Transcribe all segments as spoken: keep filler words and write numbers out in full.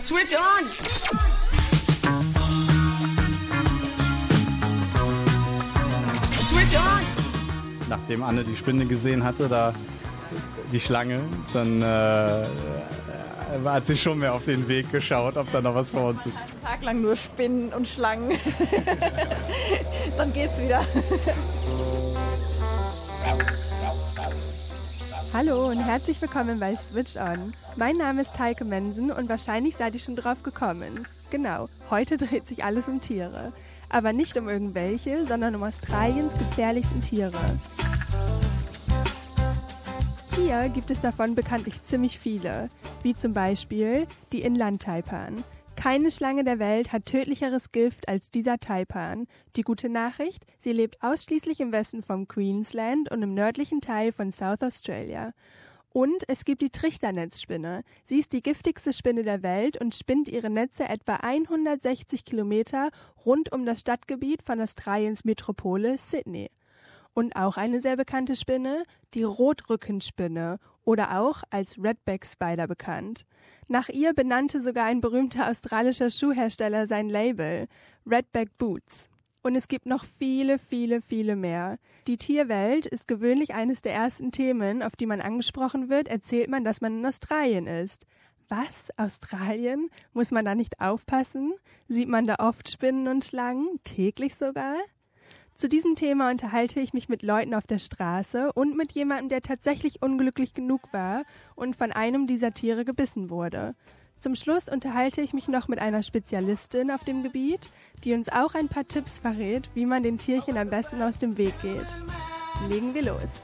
Switch on! Switch on! Nachdem Anne die Spinne gesehen hatte, da die Schlange, dann äh, hat sie schon mehr auf den Weg geschaut, ob da noch was vor uns ist. Einen Tag lang nur Spinnen und Schlangen. Dann geht's wieder. Hallo und herzlich willkommen bei Switch On. Mein Name ist Teike Mensen und wahrscheinlich seid ihr schon drauf gekommen. Genau, heute dreht sich alles um Tiere. Aber nicht um irgendwelche, sondern um Australiens gefährlichsten Tiere. Hier gibt es davon bekanntlich ziemlich viele, wie zum Beispiel die Inland-Taipan. Keine Schlange der Welt hat tödlicheres Gift als dieser Taipan. Die gute Nachricht, sie lebt ausschließlich im Westen von Queensland und im nördlichen Teil von South Australia. Und es gibt die Trichternetzspinne. Sie ist die giftigste Spinne der Welt und spinnt ihre Netze etwa hundertsechzig Kilometer rund um das Stadtgebiet von Australiens Metropole Sydney. Und auch eine sehr bekannte Spinne, die Rotrückenspinne oder auch als Redback Spider bekannt. Nach ihr benannte sogar ein berühmter australischer Schuhhersteller sein Label, Redback Boots. Und es gibt noch viele, viele, viele mehr. Die Tierwelt ist gewöhnlich eines der ersten Themen, auf die man angesprochen wird, erzählt man, dass man in Australien ist. Was? Australien? Muss man da nicht aufpassen? Sieht man da oft Spinnen und Schlangen? Täglich sogar? Zu diesem Thema unterhalte ich mich mit Leuten auf der Straße und mit jemandem, der tatsächlich unglücklich genug war und von einem dieser Tiere gebissen wurde. Zum Schluss unterhalte ich mich noch mit einer Spezialistin auf dem Gebiet, die uns auch ein paar Tipps verrät, wie man den Tierchen am besten aus dem Weg geht. Legen wir los.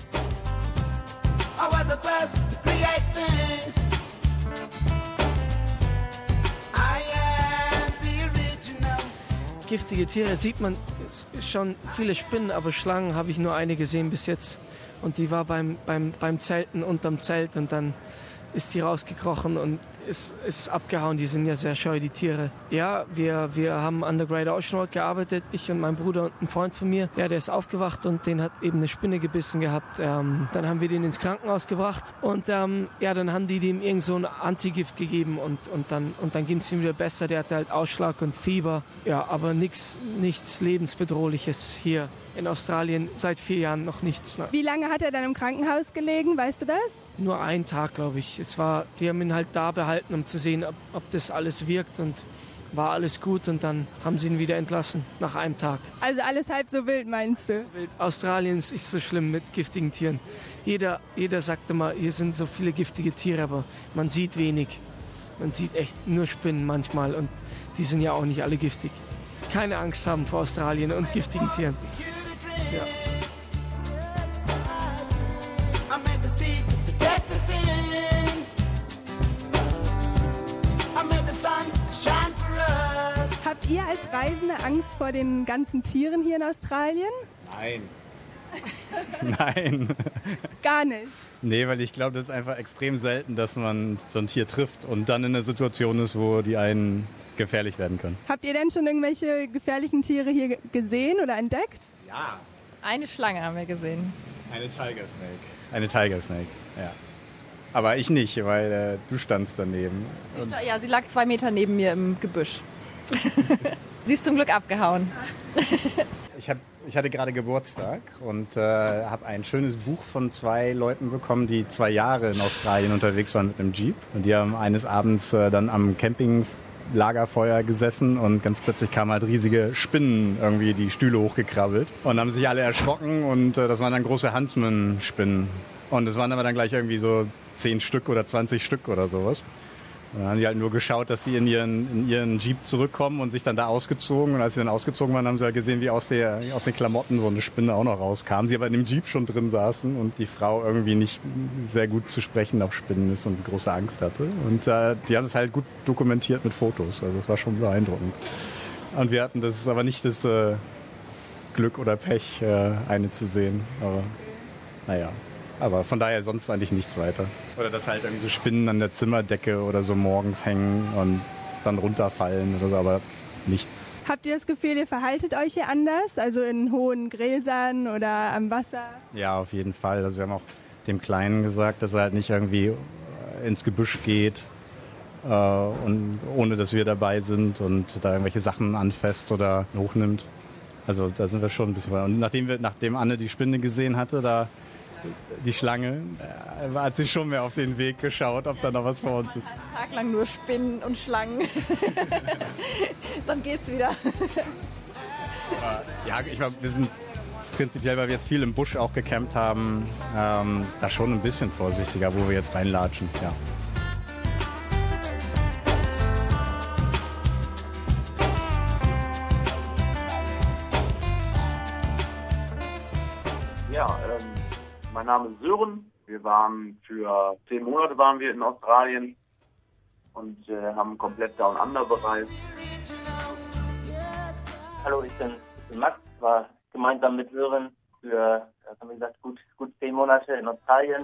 Giftige Tiere sieht man schon viele Spinnen, aber Schlangen habe ich nur eine gesehen bis jetzt. Und die war beim, beim, beim Zelten unterm Zelt und dann ist die rausgekrochen und ist, ist abgehauen. Die sind ja sehr scheu, die Tiere. Ja, wir, wir haben an der Great Ocean Road gearbeitet, ich und mein Bruder und ein Freund von mir. Ja, der ist aufgewacht und den hat eben eine Spinne gebissen gehabt. Ähm, dann haben wir den ins Krankenhaus gebracht und ähm, ja, dann haben die dem irgend so ein Antigift gegeben und, und dann, und dann ging es ihm wieder besser. Der hatte halt Ausschlag und Fieber. Ja, aber nix, nichts Lebensbedrohliches hier in Australien, seit vier Jahren noch nichts. Wie lange hat er dann im Krankenhaus gelegen, weißt du das? Nur einen Tag, glaube ich. Es war, die haben ihn halt da behalten, um zu sehen, ob, ob das alles wirkt, und war alles gut und dann haben sie ihn wieder entlassen, nach einem Tag. Also alles halb so wild, meinst du? Wild. Australien ist nicht so schlimm mit giftigen Tieren. Jeder, jeder sagt immer, hier sind so viele giftige Tiere, aber man sieht wenig. Man sieht echt nur Spinnen manchmal und die sind ja auch nicht alle giftig. Keine Angst haben vor Australien und giftigen Tieren. Ja. Habt ihr als Reisende Angst vor den ganzen Tieren hier in Australien? Nein. Nein. Gar nicht? Nee, weil ich glaube, das ist einfach extrem selten, dass man so ein Tier trifft und dann in einer Situation ist, wo die einen gefährlich werden können. Habt ihr denn schon irgendwelche gefährlichen Tiere hier gesehen oder entdeckt? Ja. Eine Schlange haben wir gesehen. Eine Tiger Snake. Eine Tiger Snake, ja. Aber ich nicht, weil äh, du standst daneben. Und ja, sie lag zwei Meter neben mir im Gebüsch. Sie ist zum Glück abgehauen. Ich, hab, ich hatte gerade Geburtstag und äh, habe ein schönes Buch von zwei Leuten bekommen, die zwei Jahre in Australien unterwegs waren mit einem Jeep. Und die haben eines Abends äh, dann am Campinglagerfeuer gesessen und ganz plötzlich kamen halt riesige Spinnen irgendwie die Stühle hochgekrabbelt und haben sich alle erschrocken und äh, das waren dann große Huntsman-Spinnen. Und es waren aber dann gleich irgendwie so zehn Stück oder zwanzig Stück oder sowas. Und dann haben die halt nur geschaut, dass sie in ihren, in ihren Jeep zurückkommen und sich dann da ausgezogen. Und als sie dann ausgezogen waren, haben sie halt gesehen, wie aus, der, aus den Klamotten so eine Spinne auch noch rauskam. Sie aber in dem Jeep schon drin saßen und die Frau irgendwie nicht sehr gut zu sprechen auf Spinnen ist und große Angst hatte. Und äh, die haben es halt gut dokumentiert mit Fotos. Also das war schon beeindruckend. Und wir hatten das aber nicht das äh, Glück oder Pech, äh, eine zu sehen. Aber naja. Aber von daher sonst eigentlich nichts weiter. Oder dass halt irgendwie so Spinnen an der Zimmerdecke oder so morgens hängen und dann runterfallen oder so, aber nichts. Habt ihr das Gefühl, ihr verhaltet euch hier anders? Also in hohen Gräsern oder am Wasser? Ja, auf jeden Fall. Also wir haben auch dem Kleinen gesagt, dass er halt nicht irgendwie ins Gebüsch geht äh, und ohne dass wir dabei sind und da irgendwelche Sachen anfasst oder hochnimmt. Also da sind wir schon ein bisschen weiter. Und nachdem, wir, nachdem Anne die Spinne gesehen hatte, da die Schlange, äh, hat sie schon mehr auf den Weg geschaut, ob da noch was vor uns ist. Einen Tag lang nur Spinnen und Schlangen. Dann geht's wieder. Aber, ja, ich glaube, wir sind prinzipiell, weil wir jetzt viel im Busch auch gecampt haben, ähm, da schon ein bisschen vorsichtiger, wo wir jetzt reinlatschen. Ja. Ja, ähm, mein Name ist Sören. Wir waren für zehn Monate waren wir in Australien und äh, haben komplett Down Under bereist. Hallo, ich bin, ich bin Max, war gemeinsam mit Sören für, was haben wir gesagt, gut, gut zehn Monate in Australien.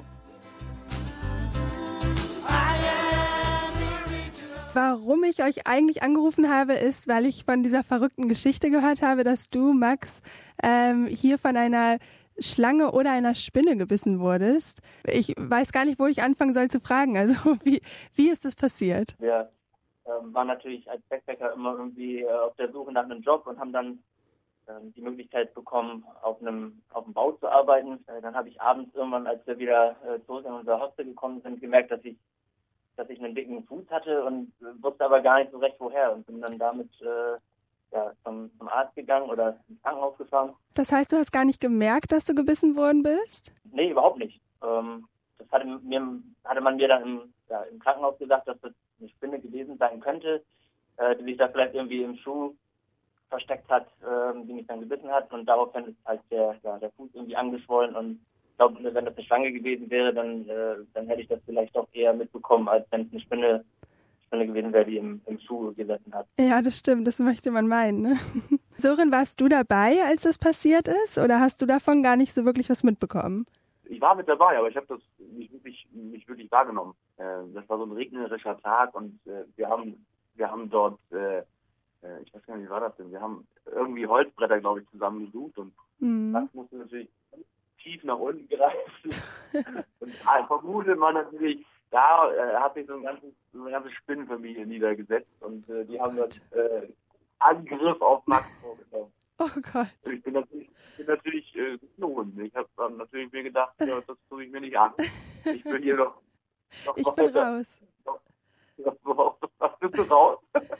Warum ich euch eigentlich angerufen habe, ist, weil ich von dieser verrückten Geschichte gehört habe, dass du, Max, ähm, hier von einer Schlange oder einer Spinne gebissen wurdest. Ich weiß gar nicht, wo ich anfangen soll zu fragen. Also wie, wie ist das passiert? Wir ähm, waren natürlich als Backpacker immer irgendwie äh, auf der Suche nach einem Job und haben dann ähm, die Möglichkeit bekommen, auf einem auf dem Bau zu arbeiten. Äh, dann habe ich abends irgendwann, als wir wieder äh, zurück in unser Hostel gekommen sind, gemerkt, dass ich dass ich einen dicken Fuß hatte und äh, wusste aber gar nicht so recht woher und bin dann damit äh, ja, zum, zum Arzt gegangen oder ins Krankenhaus gefahren. Das heißt, du hast gar nicht gemerkt, dass du gebissen worden bist? Nee, überhaupt nicht. Ähm, das hatte, mir, hatte man mir dann im, ja, im Krankenhaus gesagt, dass das eine Spinne gewesen sein könnte, äh, die sich da vielleicht irgendwie im Schuh versteckt hat, äh, die mich dann gebissen hat. Und daraufhin ist halt der, ja, der Fuß irgendwie angeschwollen. Und ich glaube, wenn das eine Schlange gewesen wäre, dann, äh, dann hätte ich das vielleicht doch eher mitbekommen, als wenn es eine Spinne Spinne gewesen wäre, die im, im Schuh gesessen hat. Ja, das stimmt, das möchte man meinen. Ne? Sören, warst du dabei, als das passiert ist? Oder hast du davon gar nicht so wirklich was mitbekommen? Ich war mit dabei, aber ich habe das nicht wirklich, nicht wirklich wahrgenommen. Äh, das war so ein regnerischer Tag und äh, wir haben wir haben dort, äh, ich weiß gar nicht, wie war das denn? Wir haben irgendwie Holzbretter, glaube ich, zusammengesucht und mhm. das musste natürlich tief nach unten greifen. Und ah, vermutet man natürlich, da äh, hat sich so, ein ganzes, so eine ganze Spinnenfamilie niedergesetzt und äh, die haben das äh, Angriff auf Max vorgenommen. Oh Gott. Ich bin natürlich, bin natürlich äh, geflohen. Ich habe dann natürlich mir gedacht, ja, das tue ich mir nicht an. Ich will hier noch, noch Ich bin raus. Noch, noch, was bist du raus?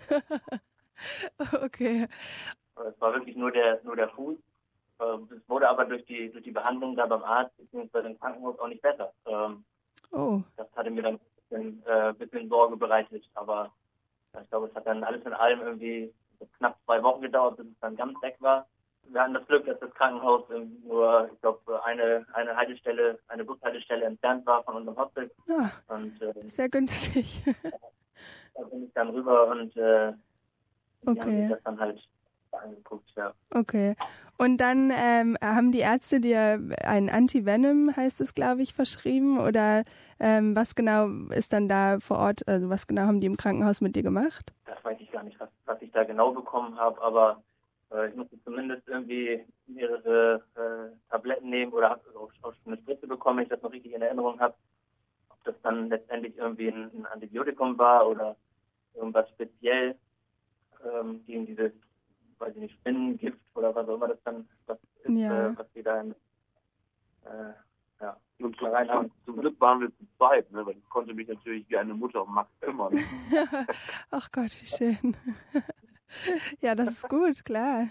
Okay. Es war wirklich nur der, nur der Fuß. Es wurde aber durch die, durch die Behandlung da beim Arzt bzw. im Krankenhaus auch nicht besser. Oh. Das hatte mir dann ein bisschen, äh, bisschen Sorge bereitet. Aber ich glaube, es hat dann alles in allem irgendwie knapp zwei Wochen gedauert, bis es dann ganz weg war. Wir hatten das Glück, dass das Krankenhaus nur, ich glaube, eine, eine Haltestelle, eine Bushaltestelle entfernt war von unserem Hostel. Ja, und, äh, sehr günstig. Da bin ich dann rüber und äh, die okay. haben sich das dann halt angeguckt, ja. Okay. Und dann ähm, haben die Ärzte dir ein Antivenom, heißt es, glaube ich, verschrieben? Oder ähm, was genau ist dann da vor Ort, also was genau haben die im Krankenhaus mit dir gemacht? Das weiß ich gar nicht, was, was ich da genau bekommen habe, aber äh, ich musste zumindest irgendwie mehrere äh, Tabletten nehmen oder habe auch, auch schon eine Spritze bekommen, wenn ich das noch richtig in Erinnerung habe. Ob das dann letztendlich irgendwie ein, ein Antibiotikum war oder irgendwas speziell ähm, gegen diese, weiß ich nicht, Spinnengift oder was auch immer das dann was ist, ja. äh, was die da in, äh, ja, und zum, zum, zum Glück waren wir zu zweit, ne, weil ich konnte mich natürlich wie eine Mutter um Max kümmern. Ach Gott, wie schön. Ja, das ist gut, klar.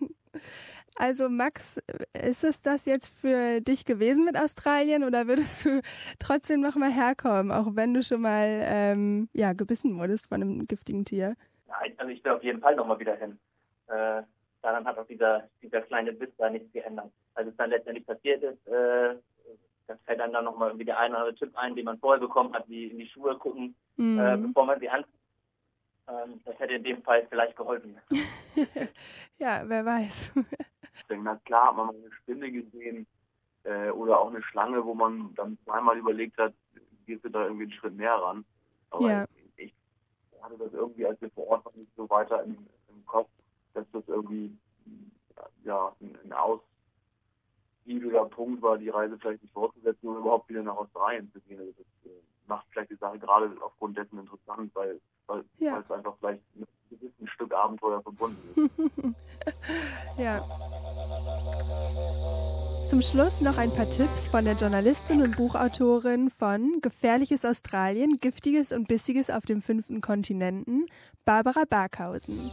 Also Max, ist es das jetzt für dich gewesen mit Australien oder würdest du trotzdem noch mal herkommen, auch wenn du schon mal ähm, ja, gebissen wurdest von einem giftigen Tier? Nein, also ich will auf jeden Fall noch mal wieder hin. Äh, daran hat auch dieser, dieser kleine Biss da nichts geändert. Als es dann letztendlich passiert ist, äh, das fällt dann, dann nochmal irgendwie der eine oder andere Tipp ein, den man vorher bekommen hat, wie in die Schuhe gucken, mhm. äh, bevor man sie anzieht. Ähm, das hätte in dem Fall vielleicht geholfen. Ja, wer weiß. Ich denke, na klar, hat man mal eine Spinne gesehen äh, oder auch eine Schlange, wo man dann zweimal überlegt hat, gehst du da irgendwie einen Schritt näher ran. Aber ja. ich, ich hatte das irgendwie, als wir vor Ort waren, nicht so weiter im, im Kopf, dass das irgendwie ja, ein, ein ausgiebiger Punkt war, die Reise vielleicht nicht fortzusetzen und überhaupt wieder nach Australien zu gehen. Also das, macht vielleicht die Sache gerade aufgrund dessen interessant, weil, weil, Ja. weil es einfach vielleicht mit einem gewissen Stück Abenteuer verbunden ist. Ja. Zum Schluss noch ein paar Tipps von der Journalistin und Buchautorin von Gefährliches Australien, Giftiges und Bissiges auf dem fünften Kontinenten, Barbara Barkhausen.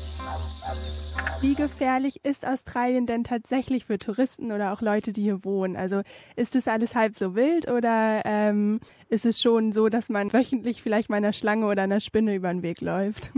Wie gefährlich ist Australien denn tatsächlich für Touristen oder auch Leute, die hier wohnen? Also ist das alles halb so wild oder ähm, ist es schon so, dass man wöchentlich vielleicht mal einer Schlange oder einer Spinne über den Weg läuft?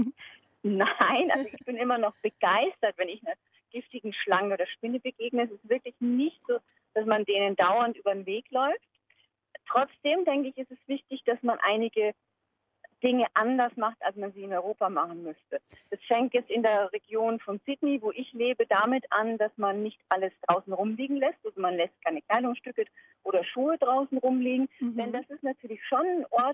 Nein, also ich bin immer noch begeistert, wenn ich einer giftigen Schlange oder Spinne begegne. Es ist wirklich nicht so, dass man denen dauernd über den Weg läuft. Trotzdem denke ich, ist es wichtig, dass man einige Dinge anders macht, als man sie in Europa machen müsste. Das fängt jetzt in der Region von Sydney, wo ich lebe, damit an, dass man nicht alles draußen rumliegen lässt. Also man lässt keine Kleidungsstücke oder Schuhe draußen rumliegen. Mhm. Denn das ist natürlich schon ein Ort,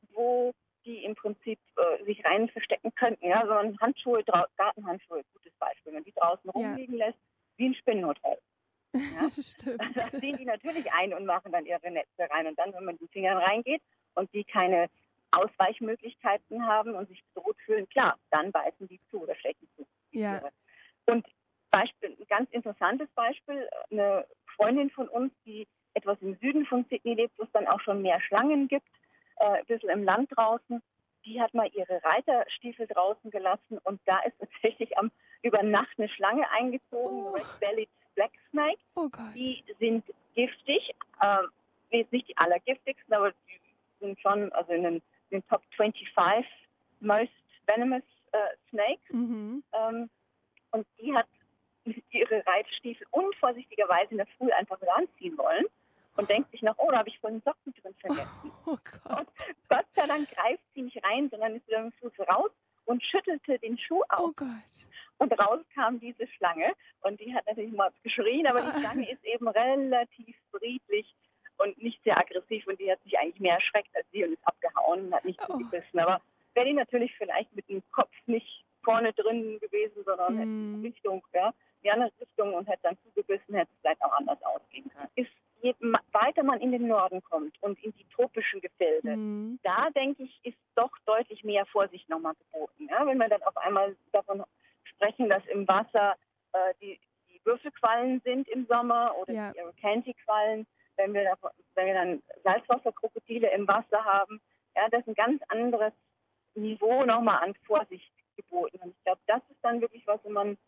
wo die im Prinzip äh, sich rein verstecken könnten. Ja? Also man Handschuhe, Gartenhandschuhe, gutes Beispiel. Wenn man die draußen rumliegen ja. lässt, wie ein Spinnenhotel. Ja? Stimmt. Da ziehen die natürlich ein und machen dann ihre Netze rein. Und dann, wenn man mit den Fingern reingeht und die keine Ausweichmöglichkeiten haben und sich bedroht fühlen, klar, dann beißen die zu oder stechen zu. Ja. Und Beispiel, ein ganz interessantes Beispiel, eine Freundin von uns, die etwas im Süden von Sydney lebt, wo es dann auch schon mehr Schlangen gibt, äh, ein bisschen im Land draußen, die hat mal ihre Reiterstiefel draußen gelassen und da ist tatsächlich am, über Nacht eine Schlange eingezogen, oh. Red-Bellied Black Snake. Oh Gott. Die sind giftig, äh, jetzt nicht die allergiftigsten, aber die sind schon, also in den den Top fünfundzwanzig most venomous uh, snakes. Mhm. Ähm, und die hat ihre Reitstiefel unvorsichtigerweise in der Früh einfach wieder anziehen wollen und denkt sich noch, oh, da habe ich vorhin Socken drin vergessen. Oh Gott. Und Gott sei Dank greift sie nicht rein, sondern ist wieder mit dem Fuß raus und schüttelte den Schuh auf. Oh Gott. Und raus kam diese Schlange und die hat natürlich mal geschrien, aber die Schlange ist eben relativ friedlich und nicht sehr aggressiv und die hat sich eigentlich mehr erschreckt als sie und ist abgehauen und hat nicht oh. zugebissen. Aber wäre die natürlich vielleicht mit dem Kopf nicht vorne drin gewesen, sondern mm. hätte in Richtung, ja, die andere Richtung und hätte dann zugebissen, hätte es vielleicht auch anders ausgehen können. Ist, je weiter man in den Norden kommt und in die tropischen Gefilde, mm. da denke ich, ist doch deutlich mehr Vorsicht nochmal geboten. Ja? Wenn wir dann auf einmal davon sprechen, dass im Wasser äh, die, die Würfelquallen sind im Sommer oder ja. die Irukandji-Quallen, Wenn wir, davon, wenn wir dann Salzwasserkrokodile im Wasser haben, ja, das ist ein ganz anderes Niveau nochmal an Vorsicht geboten. Und ich glaube, das ist dann wirklich was, wenn man,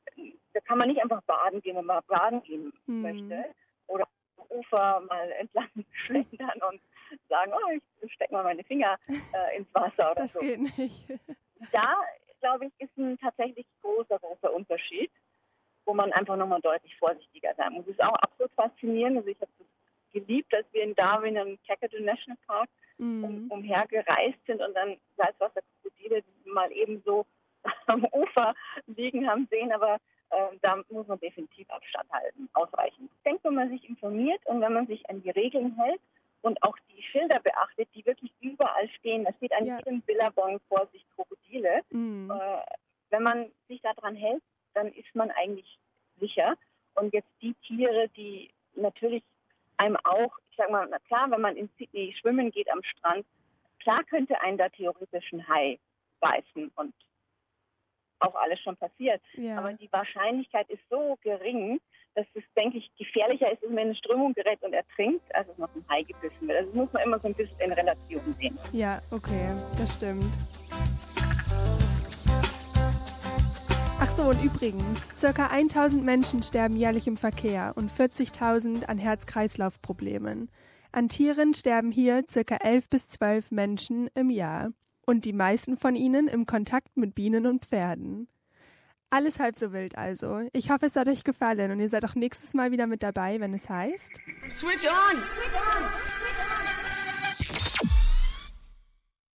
da kann man nicht einfach baden gehen, wenn man baden gehen mhm. möchte. Oder am Ufer mal entlang schlendern und sagen, oh, ich stecke mal meine Finger äh, ins Wasser oder das so. Das geht nicht. Da, glaube ich, ist ein tatsächlich großer, großer Unterschied, wo man einfach nochmal deutlich vorsichtiger sein muss. Es ist auch absolut faszinierend. Also ich habe es geliebt, als wir in Darwin im Kakadu National Park mm. um, umhergereist sind und dann Salzwasserkrokodile mal eben so am Ufer liegen haben sehen, aber äh, da muss man definitiv Abstand halten, ausreichend. Ich denke, wenn man sich informiert und wenn man sich an die Regeln hält und auch die Schilder beachtet, die wirklich überall stehen, da steht an ja. jedem Billabong Vorsicht Krokodile. Mm. Äh, wenn man sich daran hält, dann ist man eigentlich sicher. Und jetzt die Tiere, die natürlich einem auch, ich sag mal, na klar, wenn man in Sydney schwimmen geht am Strand, klar könnte einen da theoretisch ein Hai beißen und auch alles schon passiert. Ja. Aber die Wahrscheinlichkeit ist so gering, dass es, denke ich, gefährlicher ist, wenn man in eine Strömung gerät und ertrinkt, als es noch ein Hai gebissen wird. Also das muss man immer so ein bisschen in Relation sehen. Ja, okay, das stimmt. Ach so, und übrigens, ca. tausend Menschen sterben jährlich im Verkehr und vierzigtausend an Herz-Kreislauf-Problemen. An Tieren sterben hier ca. elf bis zwölf Menschen im Jahr. Und die meisten von ihnen im Kontakt mit Bienen und Pferden. Alles halb so wild also. Ich hoffe, es hat euch gefallen und ihr seid auch nächstes Mal wieder mit dabei, wenn es heißt... Switch on! Switch on!